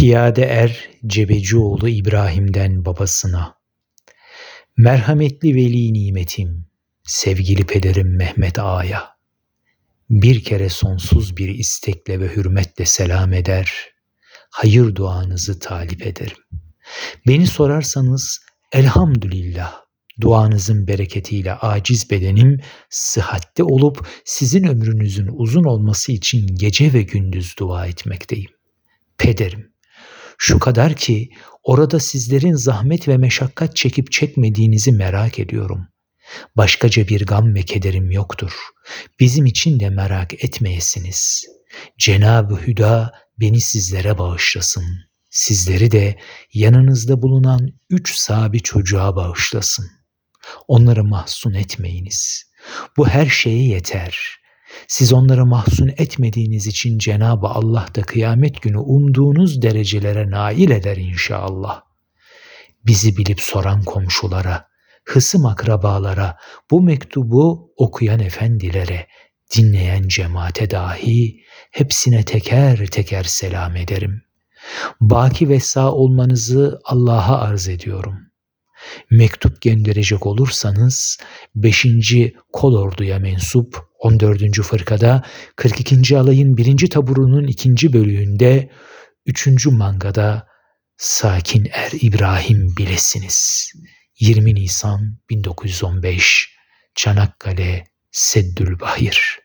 Piyade er Cebecioğlu İbrahim'den babasına. Merhametli veli nimetim, sevgili pederim Mehmet Ağa'ya. Bir kere sonsuz bir istekle ve hürmetle selam eder, hayır duanızı talip ederim. Beni sorarsanız elhamdülillah, duanızın bereketiyle aciz bedenim sıhhatte olup sizin ömrünüzün uzun olması için gece ve gündüz dua etmekteyim. Pederim, şu kadar ki orada sizlerin zahmet ve meşakkat çekip çekmediğinizi merak ediyorum. Başkaca bir gam ve kederim yoktur. Bizim için de merak etmeyesiniz. Cenab-ı Hüda beni sizlere bağışlasın. Sizleri de yanınızda bulunan 3 sahibi çocuğa bağışlasın. Onları mahzun etmeyiniz. Bu her şeye yeter. Siz onları mahzun etmediğiniz için Cenab-ı Allah da kıyamet günü umduğunuz derecelere nail eder inşallah. Bizi bilip soran komşulara, hısım akrabalara, bu mektubu okuyan efendilere, dinleyen cemaate dahi hepsine teker teker selam ederim. Baki ve sağ olmanızı Allah'a arz ediyorum. Mektup gönderecek olursanız 5. Kolordu'ya mensup 14. Fırkada 42. Alayın 1. taburunun 2. bölüğünde 3. mangada Sakin Er İbrahim bilesiniz. 20 Nisan 1915 Çanakkale Seddülbahir.